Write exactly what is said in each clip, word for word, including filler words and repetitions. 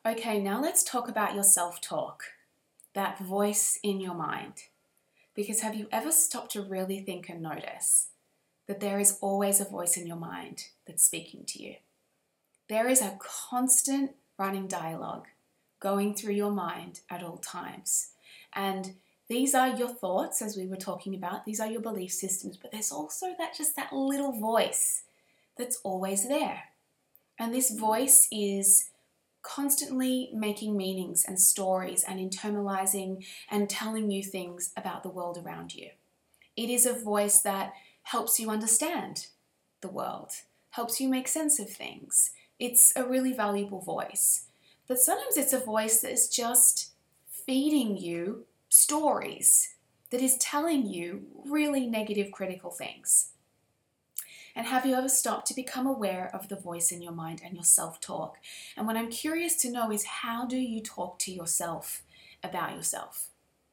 Okay, now let's talk about your self-talk, that voice in your mind. Because have you ever stopped to really think and notice that there is always a voice in your mind that's speaking to you? There is a constant running dialogue going through your mind at all times. And these are your thoughts, as we were talking about. These are your belief systems, but there's also that just that little voice that's always there. And this voice is constantly making meanings and stories and internalizing and telling you things about the world around you. It is a voice that helps you understand the world, helps you make sense of things. It's a really valuable voice. But sometimes it's a voice that is just feeding you stories, that is telling you really negative, critical things. And have you ever stopped to become aware of the voice in your mind and your self-talk? And what I'm curious to know is, how do you talk to yourself about yourself?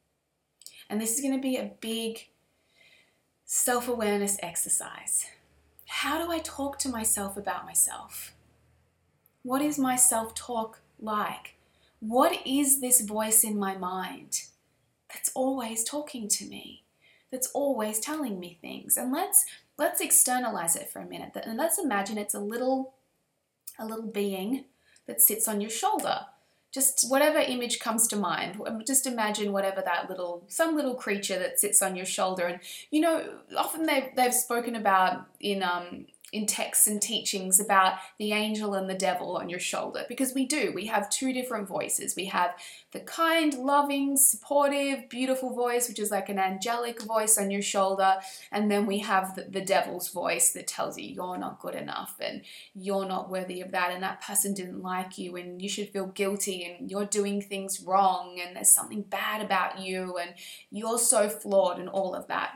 And this is going to be a big self-awareness exercise. How do I talk to myself about myself? What is my self-talk like? What is this voice in my mind that's always talking to me, that's always telling me things? And let's let's externalize it for a minute. And let's imagine it's a little, a little being that sits on your shoulder. Just whatever image comes to mind. Just imagine whatever that little, some little creature that sits on your shoulder. And you know, often they've, they've spoken about in um, in texts and teachings about the angel and the devil on your shoulder, because we do. We have two different voices. We have the kind, loving, supportive, beautiful voice, which is like an angelic voice on your shoulder, and then we have the, the devil's voice that tells you you're not good enough and you're not worthy of that, and that person didn't like you and you should feel guilty and you're doing things wrong and there's something bad about you and you're so flawed and all of that.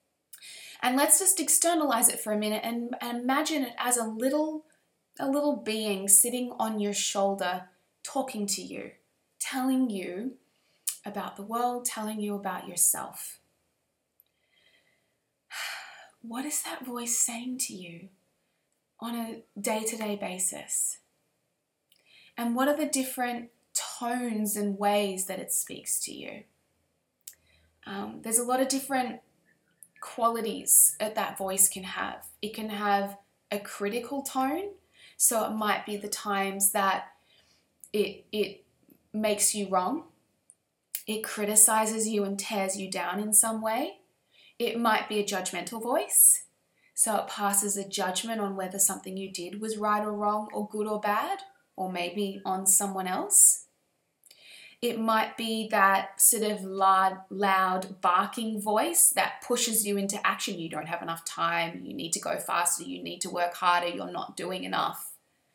And let's just externalize it for a minute and, and imagine it as a little, a little being sitting on your shoulder, talking to you, telling you about the world, telling you about yourself. What is that voice saying to you on a day-to-day basis? And what are the different tones and ways that it speaks to you? Um, there's a lot of different qualities that that voice can have. It can have a critical tone, so it might be the times that it it makes you wrong. It criticizes you and tears you down in some way. It might be a judgmental voice, so it passes a judgment on whether something you did was right or wrong or good or bad, or maybe on someone else. It might be that sort of loud, loud barking voice that pushes you into action. You don't have enough time, you need to go faster, you need to work harder, you're not doing enough.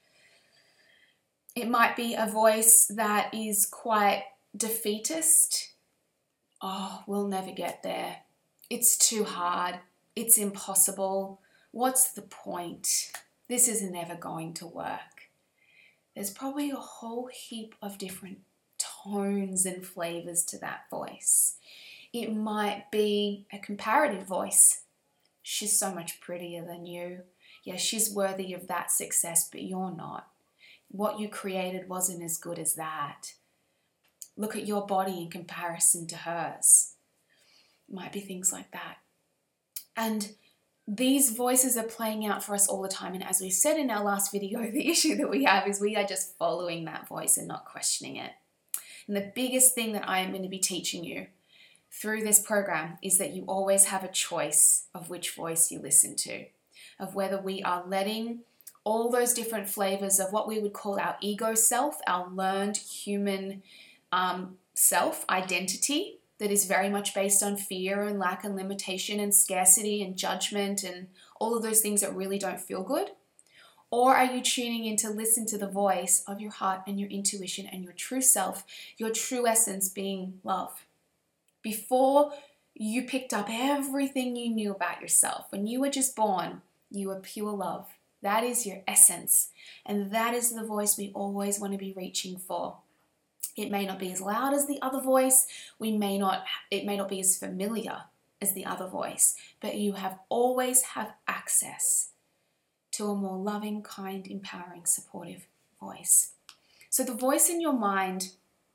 It might be a voice that is quite defeatist. Oh, we'll never get there. It's too hard. It's impossible. What's the point? This is never going to work. There's probably a whole heap of different tones and flavors to that voice. It might be a comparative voice. She's so much prettier than you. Yeah, she's worthy of that success, but you're not. What you created wasn't as good as that. Look at your body in comparison to hers. It might be things like that. And these voices are playing out for us all the time. And as we said in our last video, the issue that we have is we are just following that voice and not questioning it. And the biggest thing that I am going to be teaching you through this program is that you always have a choice of which voice you listen to, of whether we are letting all those different flavors of what we would call our ego self, our learned human um, self identity that is very much based on fear and lack and limitation and scarcity and judgment and all of those things that really don't feel good. Or are you tuning in to listen to the voice of your heart and your intuition and your true self, your true essence being love? Before you picked up everything you knew about yourself, when you were just born, you were pure love. That is your essence. And that is the voice we always want to be reaching for. It may not be as loud as the other voice. We may not, it may not be as familiar as the other voice, but you have always have access to a more loving, kind, empowering, supportive voice. So the voice in your mind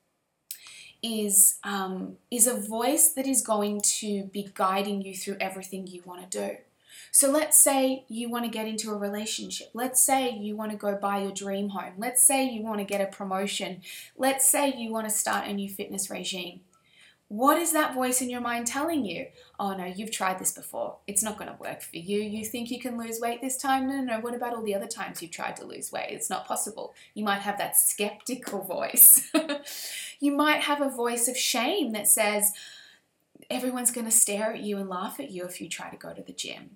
is, um, is a voice that is going to be guiding you through everything you want to do. So let's say you want to get into a relationship. Let's say you want to go buy your dream home. Let's say you want to get a promotion. Let's say you want to start a new fitness regime. What is that voice in your mind telling you? Oh no, you've tried this before. It's not going to work for you. You think you can lose weight this time? No, no, no. What about all the other times you've tried to lose weight? It's not possible. You might have that skeptical voice. You might have a voice of shame that says, everyone's going to stare at you and laugh at you if you try to go to the gym.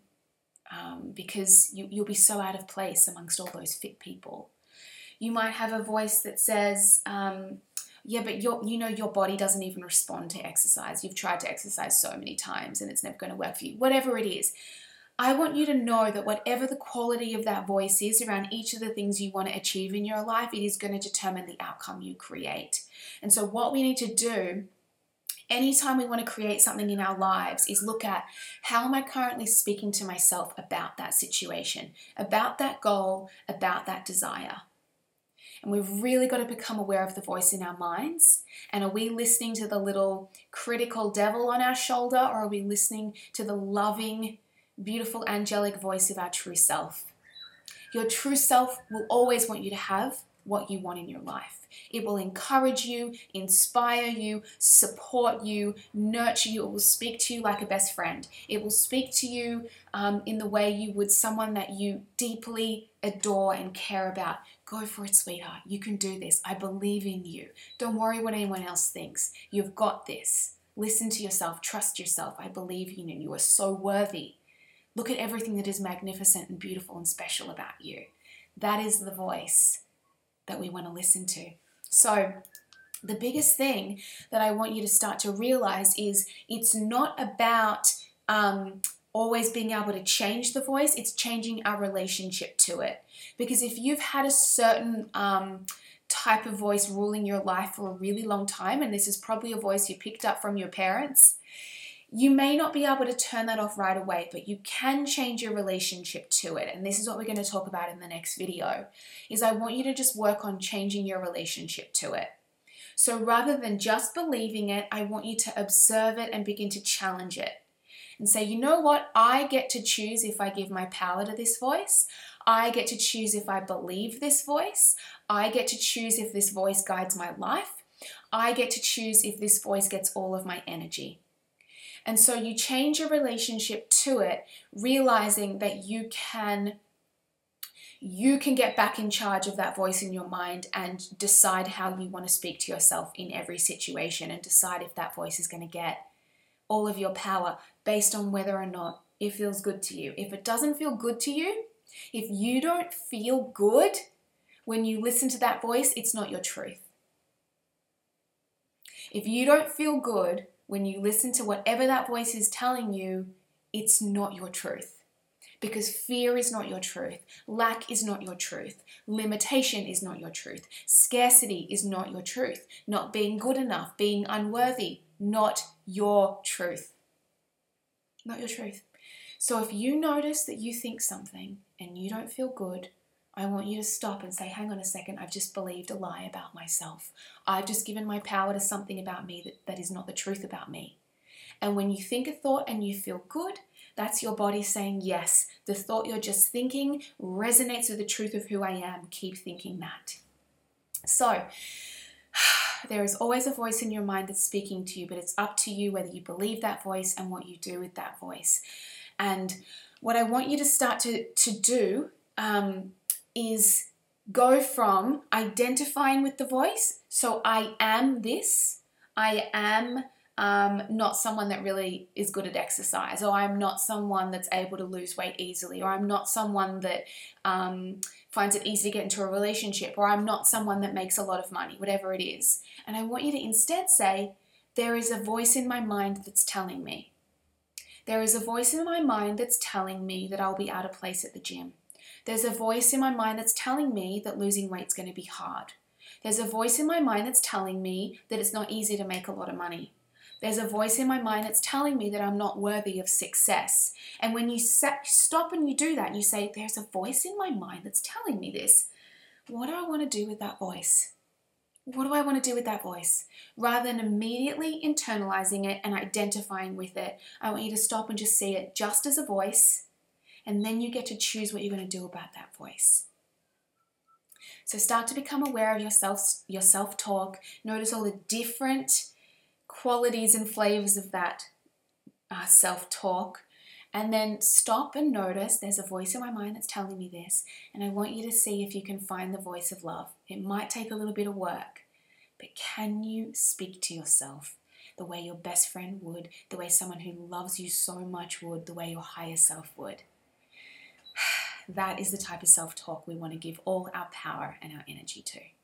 Um, because you, you'll be so out of place amongst all those fit people. You might have a voice that says, um, yeah, but your, you know your body doesn't even respond to exercise. You've tried to exercise so many times and it's never going to work for you. Whatever it is, I want you to know that whatever the quality of that voice is around each of the things you want to achieve in your life, it is going to determine the outcome you create. And so what we need to do anytime we want to create something in our lives is look at, how am I currently speaking to myself about that situation, about that goal, about that desire? And we've really got to become aware of the voice in our minds. And are we listening to the little critical devil on our shoulder, or are we listening to the loving, beautiful, angelic voice of our true self? Your true self will always want you to have what you want in your life. It will encourage you, inspire you, support you, nurture you. It will speak to you like a best friend. It will speak to you um, in the way you would someone that you deeply adore and care about. Go for it, sweetheart. You can do this. I believe in you. Don't worry what anyone else thinks. You've got this. Listen to yourself. Trust yourself. I believe in you. You are so worthy. Look at everything that is magnificent and beautiful and special about you. That is the voice that we want to listen to. So the biggest thing that I want you to start to realize is it's not about um, always being able to change the voice, it's changing our relationship to it. Because if you've had a certain um, type of voice ruling your life for a really long time, and this is probably a voice you picked up from your parents, you may not be able to turn that off right away, but you can change your relationship to it. And this is what we're going to talk about in the next video, is I want you to just work on changing your relationship to it. So rather than just believing it, I want you to observe it and begin to challenge it. And say, you know what? I get to choose if I give my power to this voice. I get to choose if I believe this voice. I get to choose if this voice guides my life. I get to choose if this voice gets all of my energy. And so you change your relationship to it, realizing that you can, you can get back in charge of that voice in your mind and decide how you want to speak to yourself in every situation, and decide if that voice is going to get all of your power based on whether or not it feels good to you. If it doesn't feel good to you, if you don't feel good when you listen to that voice, it's not your truth. If you don't feel good when you listen to whatever that voice is telling you, it's not your truth. Because fear is not your truth. Lack is not your truth. Limitation is not your truth. Scarcity is not your truth. Not being good enough, being unworthy, not your truth. Not your truth. So if you notice that you think something and you don't feel good, I want you to stop and say, hang on a second, I've just believed a lie about myself. I've just given my power to something about me that, that is not the truth about me. And when you think a thought and you feel good, that's your body saying, yes, the thought you're just thinking resonates with the truth of who I am. Keep thinking that. So there is always a voice in your mind that's speaking to you, but it's up to you whether you believe that voice and what you do with that voice. And what I want you to start to, to do um, is go from identifying with the voice. So I am this. I am um, not someone that really is good at exercise, or I'm not someone that's able to lose weight easily, or I'm not someone that um, finds it easy to get into a relationship, or I'm not someone that makes a lot of money, whatever it is. And I want you to instead say, there is a voice in my mind that's telling me. There is a voice in my mind that's telling me that I'll be out of place at the gym. There's a voice in my mind that's telling me that losing weight is going to be hard. There's a voice in my mind that's telling me that it's not easy to make a lot of money. There's a voice in my mind that's telling me that I'm not worthy of success. And when you stop and you do that, and you say, there's a voice in my mind that's telling me this. What do I want to do with that voice? What do I want to do with that voice? Rather than immediately internalizing it and identifying with it, I want you to stop and just see it just as a voice, and then you get to choose what you're going to do about that voice. So start to become aware of yourself, your self-talk. Notice all the different qualities and flavors of that uh, self-talk. And then stop and notice there's a voice in my mind that's telling me this, and I want you to see if you can find the voice of love. It might take a little bit of work, but can you speak to yourself the way your best friend would, the way someone who loves you so much would, the way your higher self would? That is the type of self-talk we want to give all our power and our energy to.